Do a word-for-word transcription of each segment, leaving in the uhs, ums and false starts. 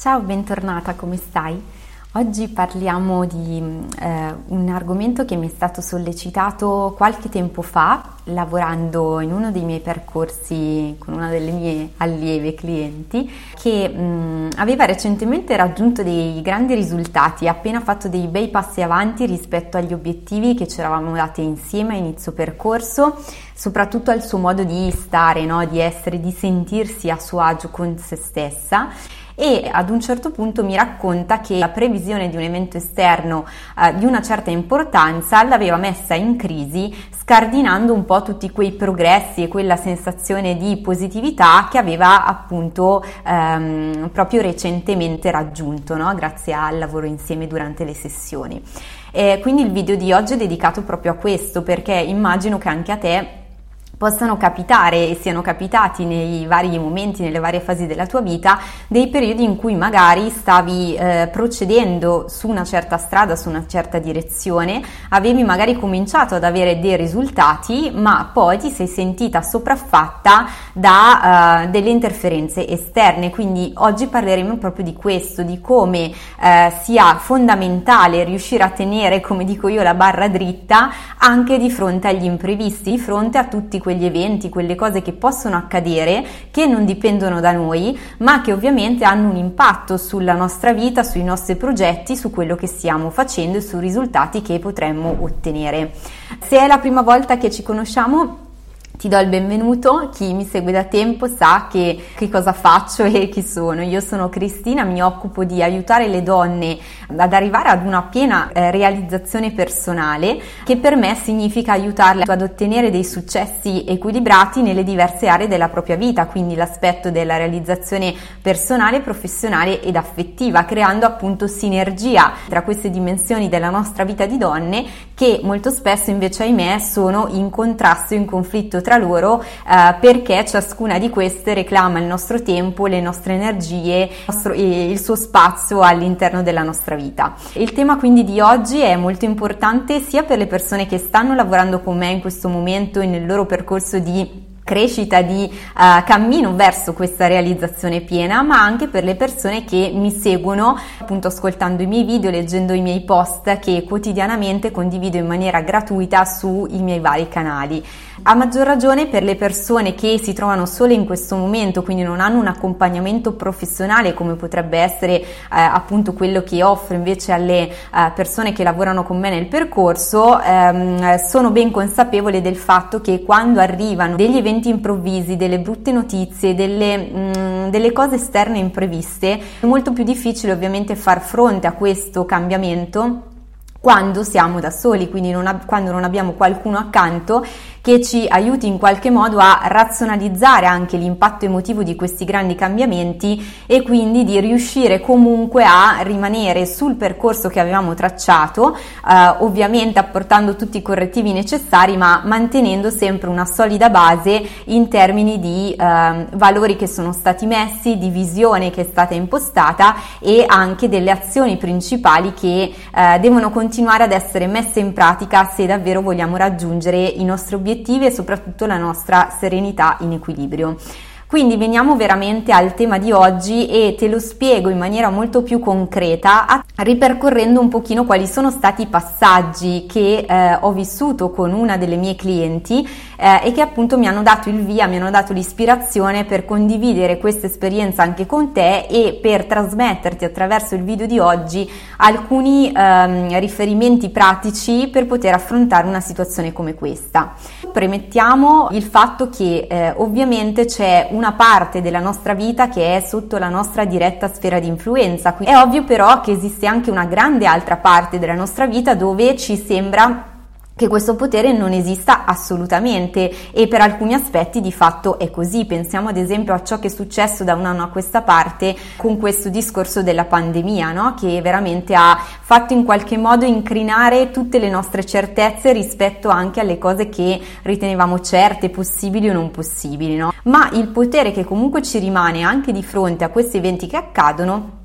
Ciao, bentornata, come stai? Oggi parliamo di eh, un argomento che mi è stato sollecitato qualche tempo fa, lavorando in uno dei miei percorsi con una delle mie allieve clienti, che mh, aveva recentemente raggiunto dei grandi risultati, ha appena fatto dei bei passi avanti rispetto agli obiettivi che ci eravamo dati insieme a inizio percorso, soprattutto al suo modo di stare, no? Di essere, di sentirsi a suo agio con se stessa. E ad un certo punto mi racconta che la previsione di un evento esterno eh, di una certa importanza l'aveva messa in crisi, scardinando un po' tutti quei progressi e quella sensazione di positività che aveva appunto ehm, proprio recentemente raggiunto, no? Grazie al lavoro insieme durante le sessioni. E quindi il video di oggi è dedicato proprio a questo, perché immagino che anche a te possano capitare e siano capitati nei vari momenti, nelle varie fasi della tua vita, dei periodi in cui magari stavi eh, procedendo su una certa strada, su una certa direzione, avevi magari cominciato ad avere dei risultati, ma poi ti sei sentita sopraffatta da uh, delle interferenze esterne. Quindi oggi parleremo proprio di questo, di come eh, sia fondamentale riuscire a tenere, come dico io, la barra dritta anche di fronte agli imprevisti, di fronte a tutti quegli eventi, quelle cose che possono accadere, che non dipendono da noi, ma che ovviamente hanno un impatto sulla nostra vita, sui nostri progetti, su quello che stiamo facendo e sui risultati che potremmo ottenere. Se è la prima volta che ci conosciamo, ti do il benvenuto. Chi mi segue da tempo sa che, che cosa faccio e chi sono. Io sono Cristina, mi occupo di aiutare le donne ad arrivare ad una piena eh, realizzazione personale, che per me significa aiutarle ad ottenere dei successi equilibrati nelle diverse aree della propria vita, quindi l'aspetto della realizzazione personale, professionale ed affettiva, creando appunto sinergia tra queste dimensioni della nostra vita di donne, che molto spesso invece, ahimè, sono in contrasto, in conflitto tra loro, eh, perché ciascuna di queste reclama il nostro tempo, le nostre energie, il, nostro, il suo spazio all'interno della nostra vita. Il tema quindi di oggi è molto importante sia per le persone che stanno lavorando con me in questo momento e nel loro percorso di crescita, di uh, cammino verso questa realizzazione piena, ma anche per le persone che mi seguono appunto ascoltando i miei video, leggendo i miei post che quotidianamente condivido in maniera gratuita sui miei vari canali. A maggior ragione per le persone che si trovano sole in questo momento, quindi non hanno un accompagnamento professionale come potrebbe essere eh, appunto quello che offro invece alle eh, persone che lavorano con me nel percorso, ehm, sono ben consapevole del fatto che quando arrivano degli eventi improvvisi, delle brutte notizie, delle, mh, delle cose esterne impreviste, è molto più difficile ovviamente far fronte a questo cambiamento quando siamo da soli, quindi non ab- quando non abbiamo qualcuno accanto che ci aiuti in qualche modo a razionalizzare anche l'impatto emotivo di questi grandi cambiamenti e quindi di riuscire comunque a rimanere sul percorso che avevamo tracciato, eh, ovviamente apportando tutti i correttivi necessari, ma mantenendo sempre una solida base in termini di eh, valori che sono stati messi, di visione che è stata impostata e anche delle azioni principali che eh, devono continuare ad essere messe in pratica se davvero vogliamo raggiungere i nostri obiettivi e soprattutto la nostra serenità in equilibrio. Quindi veniamo veramente al tema di oggi e te lo spiego in maniera molto più concreta, ripercorrendo un pochino quali sono stati i passaggi che eh, ho vissuto con una delle mie clienti eh, e che appunto mi hanno dato il via, mi hanno dato l'ispirazione per condividere questa esperienza anche con te e per trasmetterti attraverso il video di oggi alcuni ehm, riferimenti pratici per poter affrontare una situazione come questa. Premettiamo il fatto che eh, ovviamente c'è una parte della nostra vita che è sotto la nostra diretta sfera di influenza. È ovvio però che esiste anche una grande altra parte della nostra vita dove ci sembra che questo potere non esista assolutamente e per alcuni aspetti di fatto è così. Pensiamo ad esempio a ciò che è successo da un anno a questa parte con questo discorso della pandemia, no? Che veramente ha fatto in qualche modo incrinare tutte le nostre certezze rispetto anche alle cose che ritenevamo certe, possibili o non possibili, no? Ma il potere che comunque ci rimane anche di fronte a questi eventi che accadono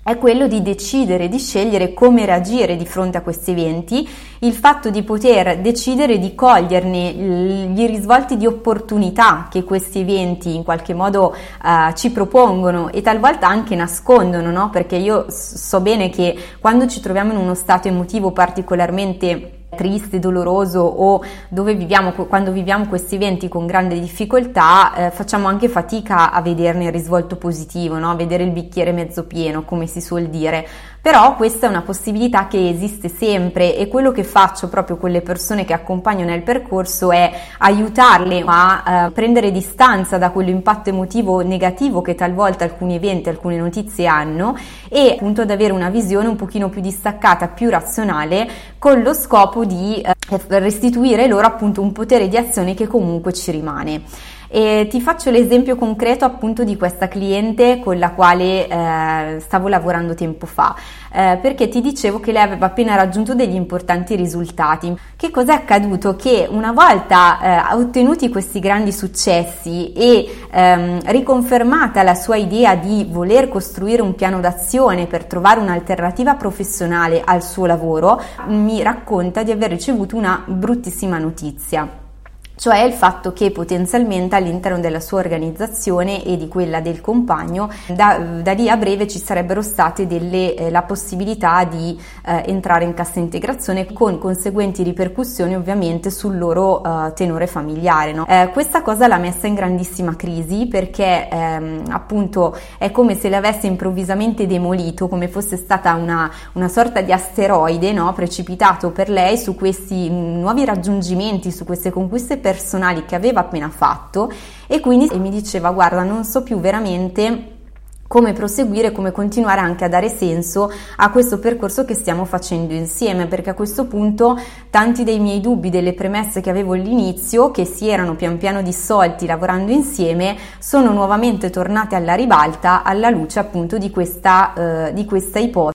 è quello di decidere, di scegliere come reagire di fronte a questi eventi, il fatto di poter decidere di coglierne gli risvolti di opportunità che questi eventi in qualche modo uh, ci propongono e talvolta anche nascondono, no? Perché io so bene che quando ci troviamo in uno stato emotivo particolarmente triste, doloroso o dove viviamo, quando viviamo questi eventi con grande difficoltà, eh, facciamo anche fatica a vederne il risvolto positivo, no? A vedere il bicchiere mezzo pieno, come si suol dire. Però questa è una possibilità che esiste sempre e quello che faccio proprio con le persone che accompagno nel percorso è aiutarle a eh, prendere distanza da quell'impatto emotivo negativo che talvolta alcuni eventi, alcune notizie hanno e appunto ad avere una visione un pochino più distaccata, più razionale, con lo scopo di eh, restituire loro appunto un potere di azione che comunque ci rimane. E ti faccio l'esempio concreto appunto di questa cliente con la quale eh, stavo lavorando tempo fa, eh, perché ti dicevo che lei aveva appena raggiunto degli importanti risultati. Che cosa è accaduto? Che una volta eh, ottenuti questi grandi successi e ehm, riconfermata la sua idea di voler costruire un piano d'azione per trovare un'alternativa professionale al suo lavoro, mi racconta di aver ricevuto una bruttissima notizia. Cioè il fatto che potenzialmente all'interno della sua organizzazione e di quella del compagno da, da lì a breve ci sarebbero state delle, eh, la possibilità di eh, entrare in cassa integrazione con conseguenti ripercussioni ovviamente sul loro eh, tenore familiare, no? Eh, questa cosa l'ha messa in grandissima crisi perché ehm, appunto è come se l'avesse improvvisamente demolito, come fosse stata una, una sorta di asteroide, no? Precipitato per lei su questi nuovi raggiungimenti, su queste conquiste per personali che aveva appena fatto e quindi e mi diceva guarda non so più veramente come proseguire, come continuare anche a dare senso a questo percorso che stiamo facendo insieme, perché a questo punto tanti dei miei dubbi, delle premesse che avevo all'inizio, che si erano pian piano dissolti lavorando insieme, sono nuovamente tornate alla ribalta alla luce appunto di questa, eh, di questa ipotesi